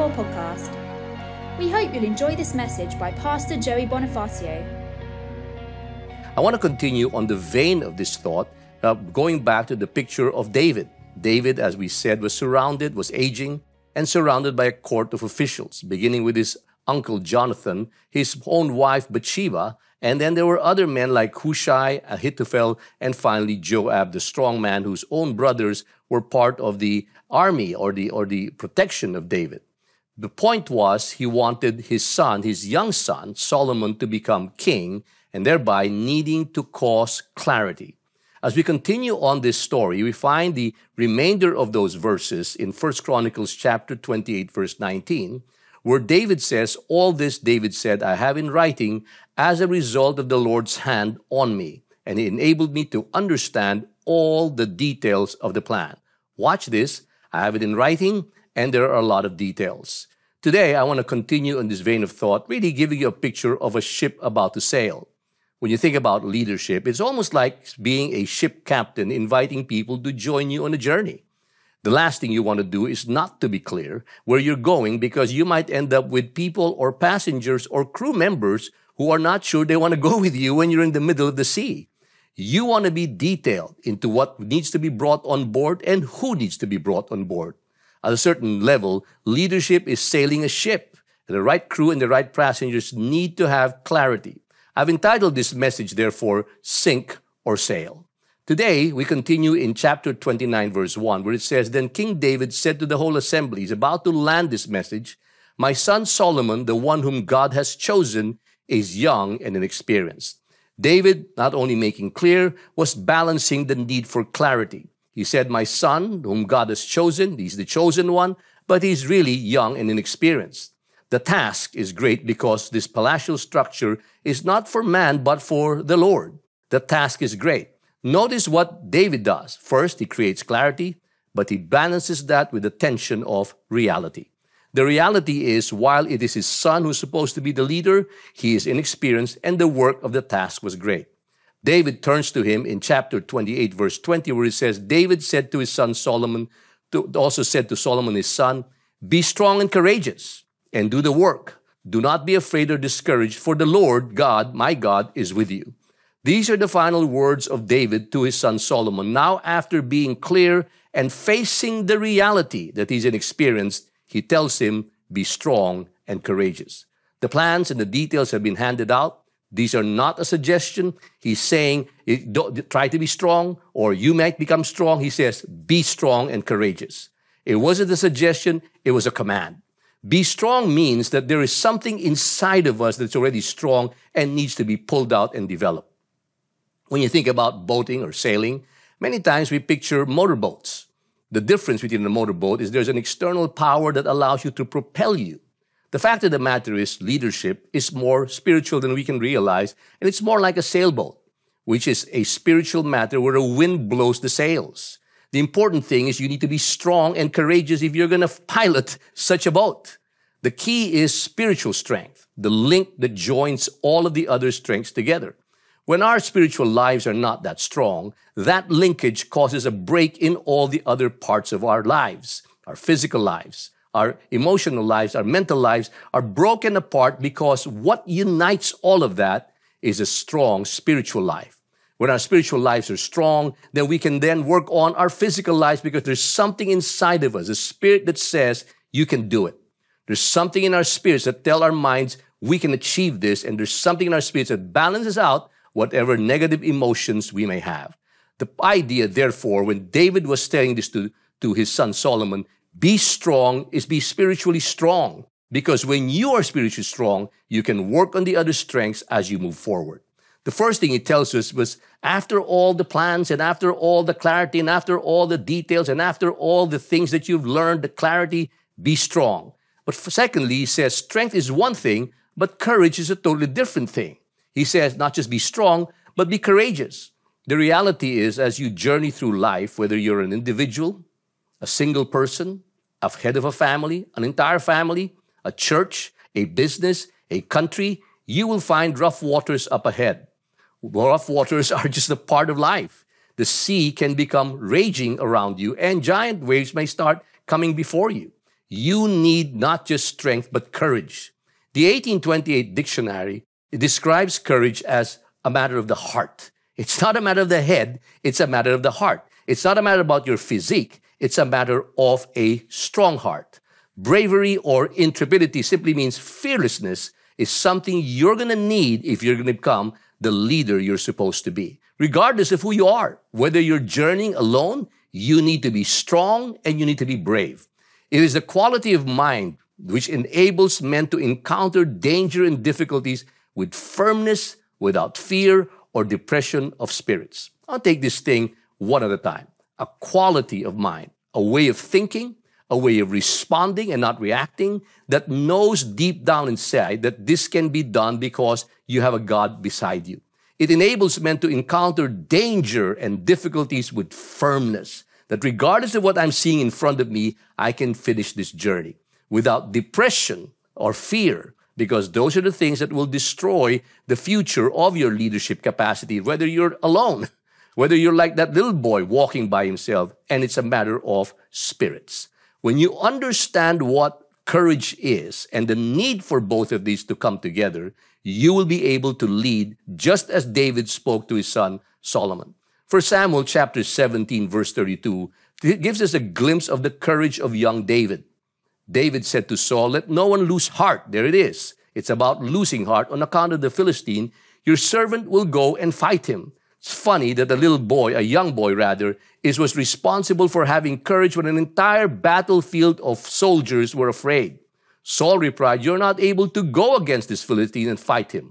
Encore podcast. We hope you'll enjoy this message by Pastor Joey Bonifacio. I want to continue on the vein of this thought, going back to the picture of David. David, as we said, was aging, and surrounded by a court of officials, beginning with his uncle Jonathan, his own wife Bathsheba, and then there were other men like Hushai, Ahithophel, and finally Joab, the strong man whose own brothers were part of the army or the protection of David. The point was he wanted his son, his young son, Solomon, to become king, and thereby needing to cause clarity. As we continue on this story, we find the remainder of those verses in 1 Chronicles chapter 28, verse 19, where David says, "All this," David said, "I have in writing as a result of the Lord's hand on me, and it enabled me to understand all the details of the plan." Watch this. I have it in writing, and there are a lot of details. Today, I want to continue in this vein of thought, really giving you a picture of a ship about to sail. When you think about leadership, it's almost like being a ship captain, inviting people to join you on a journey. The last thing you want to do is not to be clear where you're going, because you might end up with people or passengers or crew members who are not sure they want to go with you when you're in the middle of the sea. You want to be detailed into what needs to be brought on board and who needs to be brought on board. At a certain level, leadership is sailing a ship. The right crew and the right passengers need to have clarity. I've entitled this message, therefore, Sink or Sail. Today, we continue in chapter 29, verse 1, where it says, "Then King David said to the whole assembly," he's about to land this message, "My son Solomon, the one whom God has chosen, is young and inexperienced." David, not only making clear, was balancing the need for clarity. He said, "My son, whom God has chosen," he's the chosen one, but he's really young and inexperienced. The task is great because this palatial structure is not for man, but for the Lord. The task is great. Notice what David does. First, he creates clarity, but he balances that with the tension of reality. The reality is, while it is his son who's supposed to be the leader, he is inexperienced, and the work of the task was great. David turns to him in chapter 28, verse 20, where it says, David said to his son Solomon, also said to Solomon his son, "Be strong and courageous, and do the work. Do not be afraid or discouraged, for the Lord God, my God, is with you." These are the final words of David to his son Solomon. Now, after being clear and facing the reality that he's inexperienced, he tells him, "Be strong and courageous." The plans and the details have been handed out. These are not a suggestion. He's saying, try to be strong, or you might become strong. He says, be strong and courageous. It wasn't a suggestion, it was a command. Be strong means that there is something inside of us that's already strong and needs to be pulled out and developed. When you think about boating or sailing, many times we picture motorboats. The difference between a motorboat is there's an external power that allows you to propel you. The fact of the matter is, leadership is more spiritual than we can realize, and it's more like a sailboat, which is a spiritual matter where a wind blows the sails. The important thing is you need to be strong and courageous if you're going to pilot such a boat. The key is spiritual strength, the link that joins all of the other strengths together. When our spiritual lives are not that strong, that linkage causes a break in all the other parts of our lives. Our physical lives, our emotional lives, our mental lives are broken apart because what unites all of that is a strong spiritual life. When our spiritual lives are strong, then we can then work on our physical lives because there's something inside of us, a spirit that says you can do it. There's something in our spirits that tell our minds we can achieve this, and there's something in our spirits that balances out whatever negative emotions we may have. The idea, therefore, when David was telling this to his son Solomon, be strong, is be spiritually strong. Because when you are spiritually strong, you can work on the other strengths as you move forward. The first thing he tells us was, after all the plans and after all the clarity and after all the details and after all the things that you've learned, the clarity, be strong. But secondly, he says, strength is one thing, but courage is a totally different thing. He says, not just be strong, but be courageous. The reality is, as you journey through life, whether you're an individual, a single person, a head of a family, an entire family, a church, a business, a country, you will find rough waters up ahead. Rough waters are just a part of life. The sea can become raging around you, and giant waves may start coming before you. You need not just strength, but courage. The 1828 dictionary describes courage as a matter of the heart. It's not a matter of the head, it's a matter of the heart. It's not a matter about your physique, it's a matter of a strong heart. Bravery or intrepidity simply means fearlessness is something you're going to need if you're going to become the leader you're supposed to be. Regardless of who you are, whether you're journeying alone, you need to be strong and you need to be brave. It is the quality of mind which enables men to encounter danger and difficulties with firmness, without fear or depression of spirits. I'll take this thing one at a time. A quality of mind, a way of thinking, a way of responding and not reacting that knows deep down inside that this can be done because you have a God beside you. It enables men to encounter danger and difficulties with firmness, that regardless of what I'm seeing in front of me, I can finish this journey without depression or fear, because those are the things that will destroy the future of your leadership capacity, whether you're alone, whether you're like that little boy walking by himself, and it's a matter of spirits. When you understand what courage is and the need for both of these to come together, you will be able to lead just as David spoke to his son Solomon. 1 Samuel chapter 17, verse 32, it gives us a glimpse of the courage of young David. David said to Saul, "Let no one lose heart." There it is. It's about losing heart on account of the Philistine. Your servant will go and fight him. It's funny that a little boy, a young boy rather, was responsible for having courage when an entire battlefield of soldiers were afraid. Saul replied, "You're not able to go against this Philistine and fight him.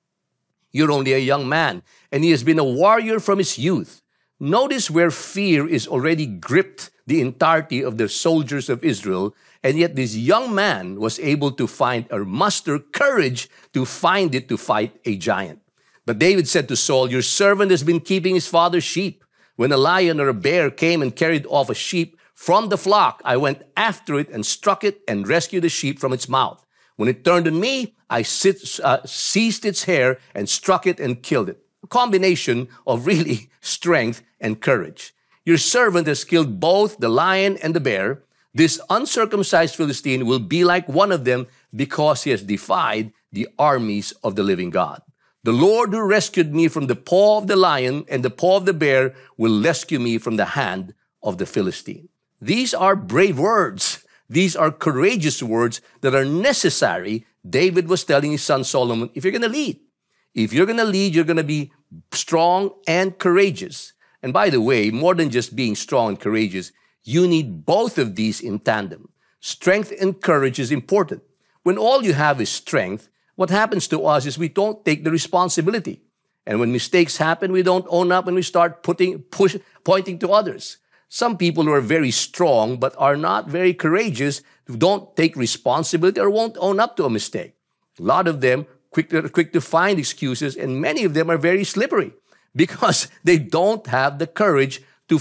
You're only a young man, and he has been a warrior from his youth." Notice where fear is already gripped the entirety of the soldiers of Israel, and yet this young man was able to find or muster courage to find it to fight a giant. But David said to Saul, "Your servant has been keeping his father's sheep. When a lion or a bear came and carried off a sheep from the flock, I went after it and struck it and rescued the sheep from its mouth. When it turned on me, I seized its hair and struck it and killed it." A combination of really strength and courage. Your servant has killed both the lion and the bear. This uncircumcised Philistine will be like one of them because he has defied the armies of the living God. The Lord who rescued me from the paw of the lion and the paw of the bear will rescue me from the hand of the Philistine. These are brave words. These are courageous words that are necessary. David was telling his son Solomon, if you're going to lead, you're going to be strong and courageous. And by the way, more than just being strong and courageous, you need both of these in tandem. Strength and courage is important. When all you have is strength, what happens to us is we don't take the responsibility. And when mistakes happen, we don't own up and we start pointing to others. Some people who are very strong but are not very courageous don't take responsibility or won't own up to a mistake. A lot of them quick to find excuses, and many of them are very slippery because they don't have the courage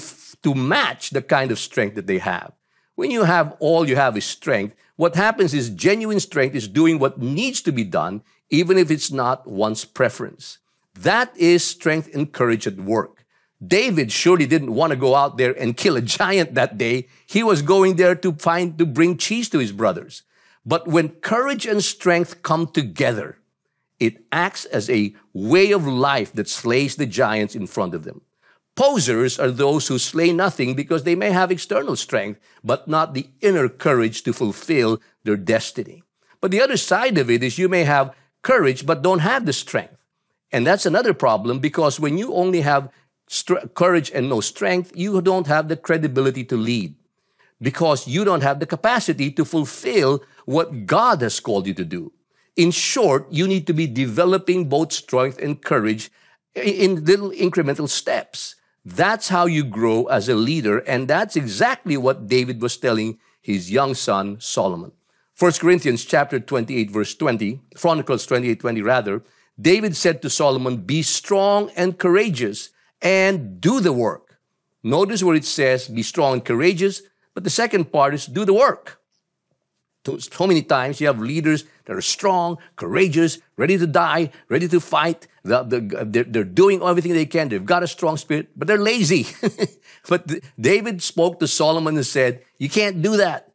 to match the kind of strength that they have. When you have all you have is strength, what happens is genuine strength is doing what needs to be done, even if it's not one's preference. That is strength and courage at work. David surely didn't want to go out there and kill a giant that day. He was going there to bring cheese to his brothers. But when courage and strength come together, it acts as a way of life that slays the giants in front of them. Posers are those who slay nothing because they may have external strength, but not the inner courage to fulfill their destiny. But the other side of it is you may have courage, but don't have the strength. And that's another problem, because when you only have courage and no strength, you don't have the credibility to lead, because you don't have the capacity to fulfill what God has called you to do. In short, you need to be developing both strength and courage in little incremental steps. That's how you grow as a leader, and that's exactly what David was telling his young son Solomon. 1 Corinthians chapter 28, verse 20, Chronicles 28:20 rather, David said to Solomon, "Be strong and courageous and do the work." Notice where it says, be strong and courageous, but the second part is do the work. So many times you have leaders that are strong, courageous, ready to die, ready to fight. They're doing everything they can. They've got a strong spirit, but they're lazy. But David spoke to Solomon and said, you can't do that.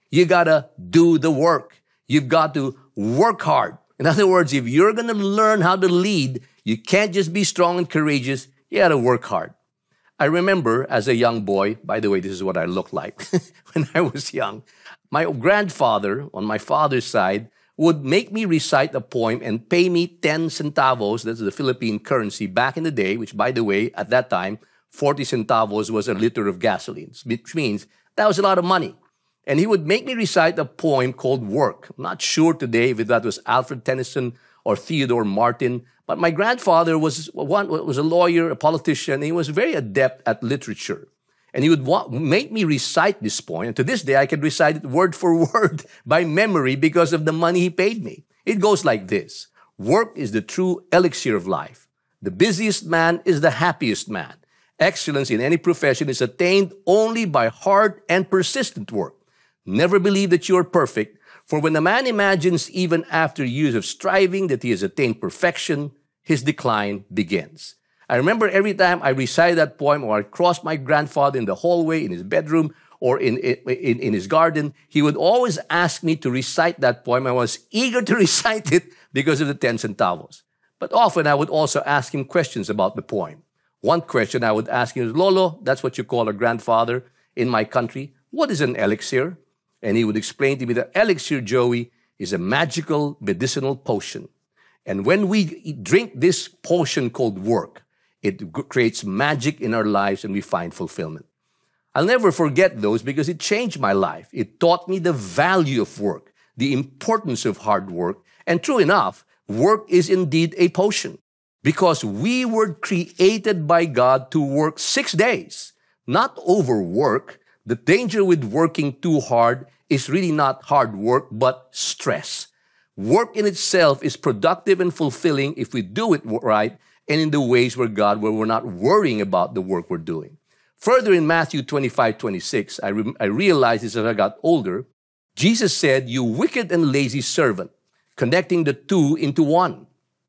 You got to do the work. You've got to work hard. In other words, if you're going to learn how to lead, you can't just be strong and courageous. You got to work hard. I remember as a young boy, by the way, this is what I looked like when I was young. My grandfather, on my father's side, would make me recite a poem and pay me 10 centavos, that's the Philippine currency back in the day, which, by the way, at that time, 40 centavos was a liter of gasoline, which means that was a lot of money. And he would make me recite a poem called Work. I'm not sure today if that was Alfred Tennyson or Theodore Martin, but my grandfather was a lawyer, a politician, and he was very adept at literature. And he would make me recite this poem. And to this day, I can recite it word for word by memory because of the money he paid me. It goes like this. Work is the true elixir of life. The busiest man is the happiest man. Excellence in any profession is attained only by hard and persistent work. Never believe that you are perfect, for when a man imagines even after years of striving that he has attained perfection, his decline begins. I remember every time I recited that poem or I crossed my grandfather in the hallway, in his bedroom, or in his garden, he would always ask me to recite that poem. I was eager to recite it because of the 10 centavos. But often I would also ask him questions about the poem. One question I would ask him is, Lolo, that's what you call a grandfather in my country. What is an elixir? And he would explain to me that elixir, Joey, is a magical medicinal potion. And when we drink this potion called work, it creates magic in our lives and we find fulfillment. I'll never forget those because it changed my life. It taught me the value of work, the importance of hard work. And true enough, work is indeed a potion because we were created by God to work 6 days, not overwork. The danger with working too hard is really not hard work, but stress. Work in itself is productive and fulfilling if we do it right and in the ways where we're not worrying about the work we're doing. Further in Matthew 25:26, I realized this as I got older, Jesus said, "You wicked and lazy servant," connecting the two into one.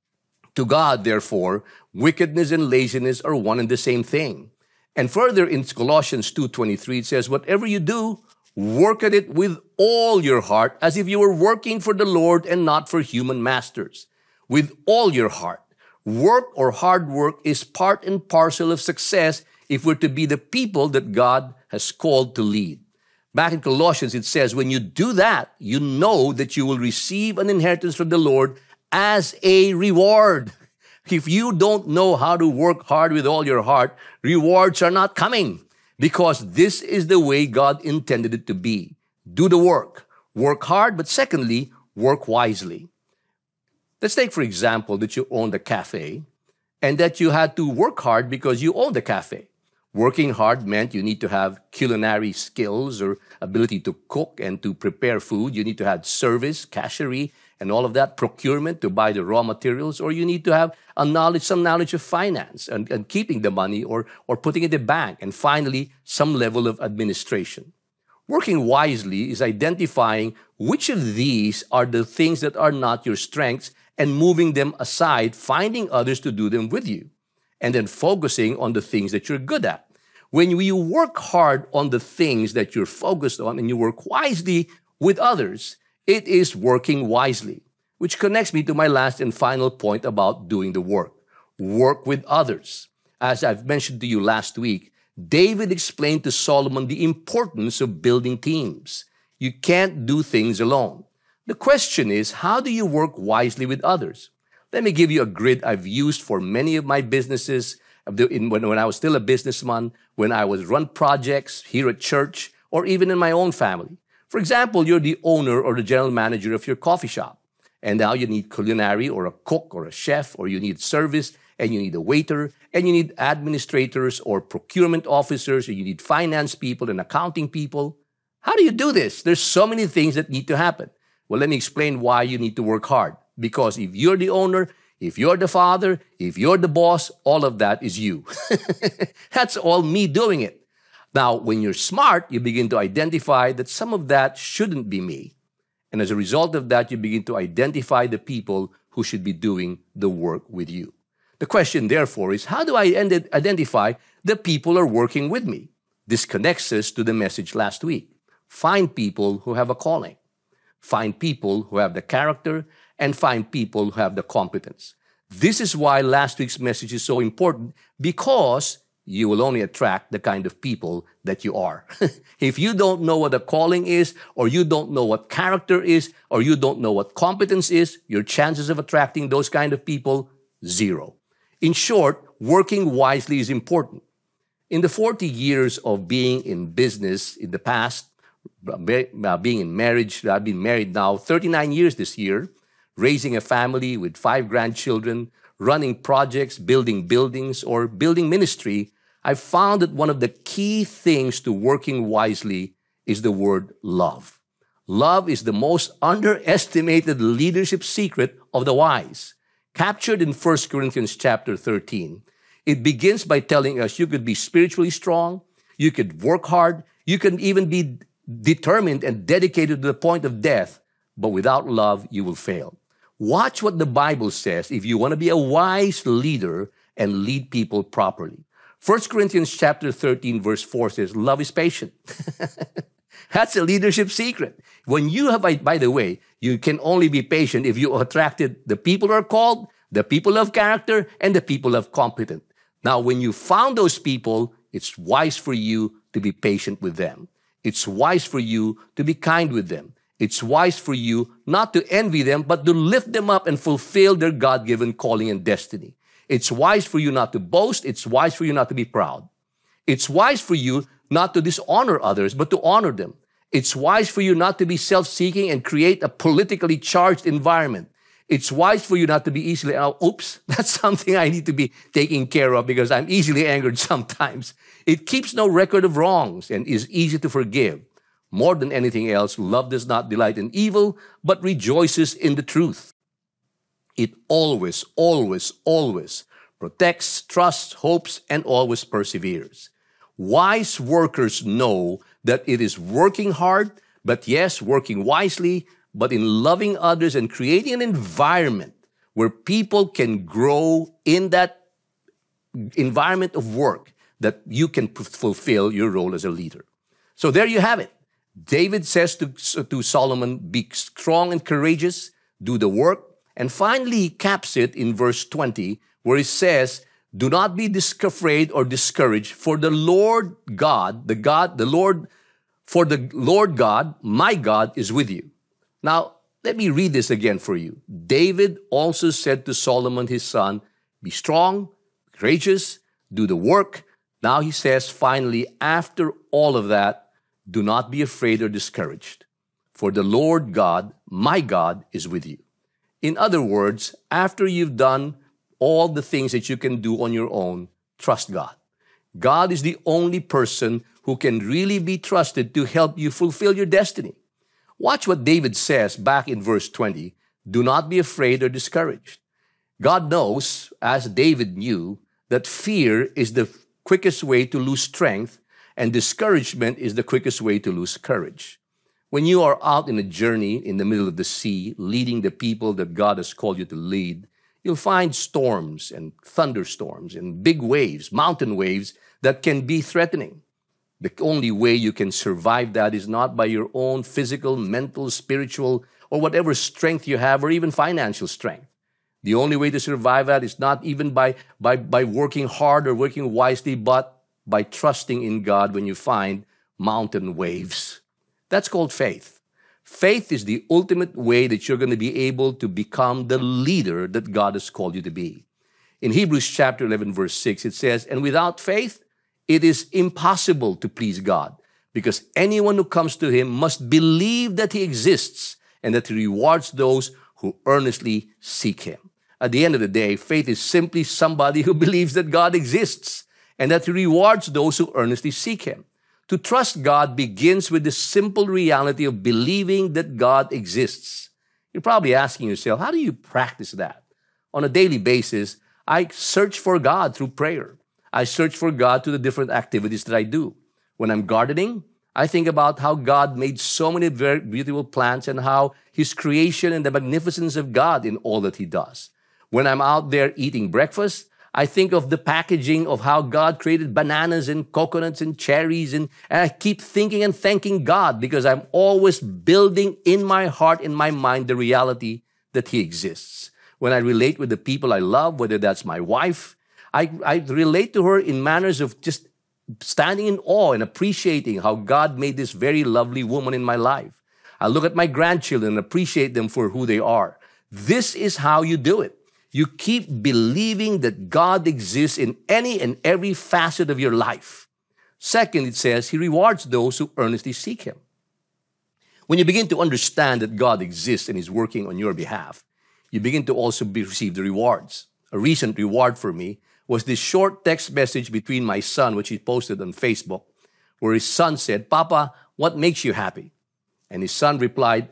To God, therefore, wickedness and laziness are one and the same thing. And further in Colossians 2:23, it says, "Whatever you do, work at it with all your heart, as if you were working for the Lord and not for human masters." With all your heart. Work or hard work is part and parcel of success if we're to be the people that God has called to lead. Back in Colossians, it says, when you do that, you know that you will receive an inheritance from the Lord as a reward. If you don't know how to work hard with all your heart, rewards are not coming because this is the way God intended it to be. Do the work. Work hard, but secondly, work wisely. Let's take, for example, that you owned a cafe and that you had to work hard because you owned the cafe. Working hard meant you need to have culinary skills or ability to cook and to prepare food. You need to have service, cashiering, and all of that, procurement to buy the raw materials, or you need to have some knowledge of finance and keeping the money or putting it in the bank, and finally, some level of administration. Working wisely is identifying which of these are the things that are not your strengths and moving them aside, finding others to do them with you, and then focusing on the things that you're good at. When you work hard on the things that you're focused on and you work wisely with others, it is working wisely, which connects me to my last and final point about doing the work. Work with others. As I've mentioned to you last week, David explained to Solomon the importance of building teams. You can't do things alone. The question is, how do you work wisely with others? Let me give you a grid I've used for many of my businesses when I was still a businessman, when I was run projects here at church, or even in my own family. For example, you're the owner or the general manager of your coffee shop, and now you need culinary or a cook or a chef, or you need service, and you need a waiter, and you need administrators or procurement officers, or you need finance people and accounting people. How do you do this? There's so many things that need to happen. Well, let me explain why you need to work hard. Because if you're the owner, if you're the father, if you're the boss, all of that is you. That's all me doing it. Now, when you're smart, you begin to identify that some of that shouldn't be me. And as a result of that, you begin to identify the people who should be doing the work with you. The question, therefore, is how do I identify the people who are working with me? This connects us to the message last week. Find people who have a calling. Find people who have the character, and find people who have the competence. This is why last week's message is so important, because you will only attract the kind of people that you are. If you don't know what a calling is, or you don't know what character is, or you don't know what competence is, your chances of attracting those kind of people, zero. In short, working wisely is important. In the 40 years of being in business in the past, being in marriage, I've been married now 39 years this year, raising a family with 5 grandchildren, running projects, building buildings, or building ministry, I found that one of the key things to working wisely is the word love. Love is the most underestimated leadership secret of the wise. Captured in 1 Corinthians chapter 13, it begins by telling us you could be spiritually strong, you could work hard, you can even be determined and dedicated to the point of death, but without love, you will fail. Watch what the Bible says if you want to be a wise leader and lead people properly. 1 Corinthians chapter 13 verse 4 says, love is patient. That's a leadership secret. When you have, by the way, you can only be patient if you attracted the people who are called, the people of character, and the people of competent. Now, when you found those people, it's wise for you to be patient with them. It's wise for you to be kind with them. It's wise for you not to envy them, but to lift them up and fulfill their God-given calling and destiny. It's wise for you not to boast. It's wise for you not to be proud. It's wise for you not to dishonor others, but to honor them. It's wise for you not to be self-seeking and create a politically charged environment. It's wise for you not to be easily, oops, that's something I need to be taking care of because I'm easily angered sometimes. It keeps no record of wrongs and is easy to forgive. More than anything else, love does not delight in evil, but rejoices in the truth. It always, always, always protects, trusts, hopes, and always perseveres. Wise workers know that it is working hard, but yes, working wisely, but in loving others and creating an environment where people can grow in that environment of work, that you can fulfill your role as a leader. So there you have it. David says to Solomon, be strong and courageous, do the work. And finally, he caps it in verse 20, where he says, do not be afraid or discouraged, for the Lord God, for the Lord God, my God, is with you. Now, let me read this again for you. David also said to Solomon, his son, be strong, courageous, do the work. Now he says, finally, after all of that, do not be afraid or discouraged, for the Lord God, my God, is with you. In other words, after you've done all the things that you can do on your own, trust God. God is the only person who can really be trusted to help you fulfill your destiny. Watch what David says back in verse 20. Do not be afraid or discouraged. God knows, as David knew, that fear is the quickest way to lose strength, and discouragement is the quickest way to lose courage. When you are out in a journey in the middle of the sea, leading the people that God has called you to lead, you'll find storms and thunderstorms and big waves, mountain waves that can be threatening. The only way you can survive that is not by your own physical, mental, spiritual, or whatever strength you have, or even financial strength. The only way to survive that is not even by working hard or working wisely, but by trusting in God when you find mountain waves. That's called faith. Faith is the ultimate way that you're going to be able to become the leader that God has called you to be. In Hebrews chapter 11, verse 6, it says, and without faith, it is impossible to please God, because anyone who comes to Him must believe that He exists and that He rewards those who earnestly seek Him. At the end of the day, faith is simply somebody who believes that God exists and that He rewards those who earnestly seek Him. To trust God begins with the simple reality of believing that God exists. You're probably asking yourself, how do you practice that? On a daily basis, I search for God through prayer. I search for God through the different activities that I do. When I'm gardening, I think about how God made so many very beautiful plants and how His creation and the magnificence of God in all that He does. When I'm out there eating breakfast, I think of the packaging of how God created bananas and coconuts and cherries. And I keep thinking and thanking God because I'm always building in my heart, in my mind, the reality that He exists. When I relate with the people I love, whether that's my wife, I relate to her in manners of just standing in awe and appreciating how God made this very lovely woman in my life. I look at my grandchildren and appreciate them for who they are. This is how you do it. You keep believing that God exists in any and every facet of your life. Second, it says He rewards those who earnestly seek Him. When you begin to understand that God exists and is working on your behalf, you begin to also receive the rewards. A recent reward for me was this short text message between my son, which he posted on Facebook, where his son said, "Papa, what makes you happy?" And his son replied,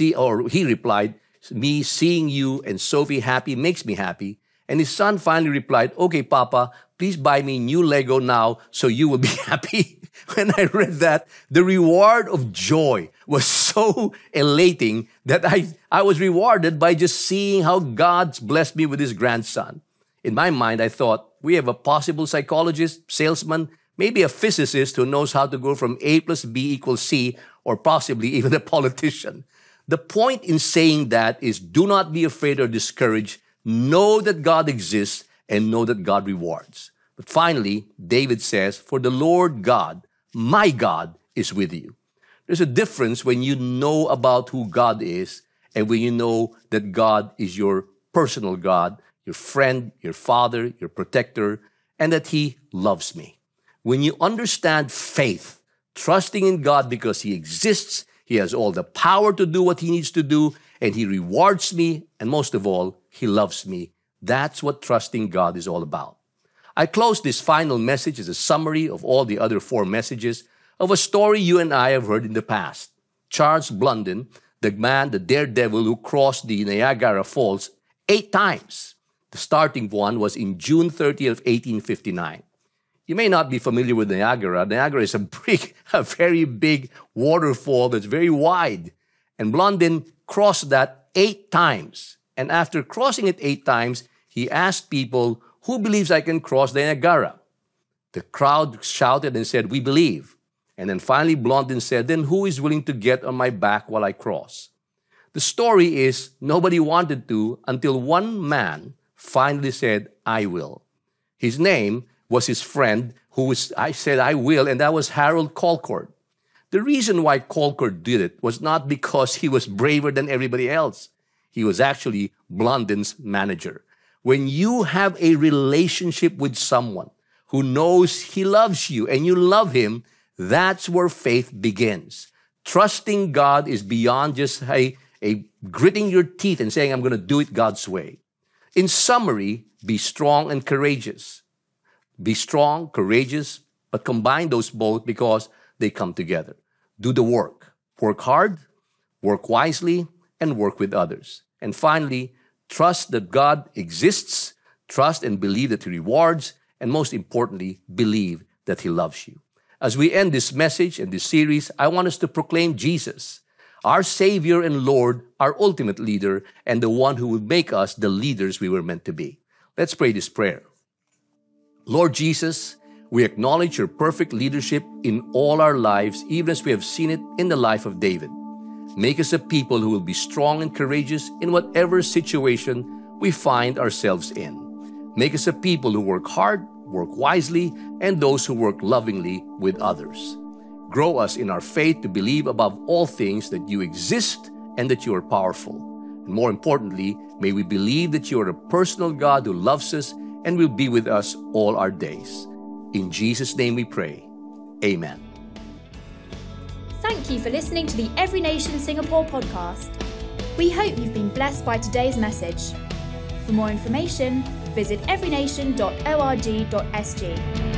he replied, "Me seeing you and Sophie happy makes me happy." And his son finally replied, "Okay, Papa, please buy me new Lego now so you will be happy." When I read that, the reward of joy was so elating that I was rewarded by just seeing how God's blessed me with His grandson. In my mind, I thought, we have a possible psychologist, salesman, maybe a physicist who knows how to go from A plus B equals C, or possibly even a politician. The point in saying that is, do not be afraid or discouraged. Know that God exists and know that God rewards. But finally, David says, "For the Lord God, my God, is with you." There's a difference when you know about who God is and when you know that God is your personal God, your friend, your father, your protector, and that He loves me. When you understand faith, trusting in God because He exists, He has all the power to do what He needs to do, and He rewards me, and most of all, He loves me. That's what trusting God is all about. I close this final message as a summary of all the other 4 messages of a story you and I have heard in the past. Charles Blondin, the man, the daredevil who crossed the Niagara Falls 8 times. The starting one was in June 30th, 1859. You may not be familiar with Niagara. Niagara is a very big waterfall that's very wide. And Blondin crossed that 8 times. And after crossing it 8 times, he asked people, "Who believes I can cross the Niagara?" The crowd shouted and said, "We believe." And then finally Blondin said, "Then who is willing to get on my back while I cross?" The story is nobody wanted to until one man finally said, "I will." His name was his friend I said, "I will," and that was Harold Colcord. The reason why Colcord did it was not because he was braver than everybody else. He was actually Blondin's manager. When you have a relationship with someone who knows he loves you and you love him, that's where faith begins. Trusting God is beyond just a gritting your teeth and saying, "I'm going to do it God's way." In summary, be strong and courageous. Be strong, courageous, but combine those both because they come together. Do the work. Work hard, work wisely, and work with others. And finally, trust that God exists, trust and believe that He rewards, and most importantly, believe that He loves you. As we end this message and this series, I want us to proclaim Jesus, our Savior and Lord, our ultimate leader, and the one who will make us the leaders we were meant to be. Let's pray this prayer. Lord Jesus, we acknowledge Your perfect leadership in all our lives, even as we have seen it in the life of David. Make us a people who will be strong and courageous in whatever situation we find ourselves in. Make us a people who work hard, work wisely, and those who work lovingly with others. Grow us in our faith to believe above all things that You exist and that You are powerful. And more importantly, may we believe that You are a personal God who loves us and will be with us all our days. In Jesus' name we pray. Amen. Thank you for listening to the Every Nation Singapore podcast. We hope you've been blessed by today's message. For more information, visit everynation.org.sg.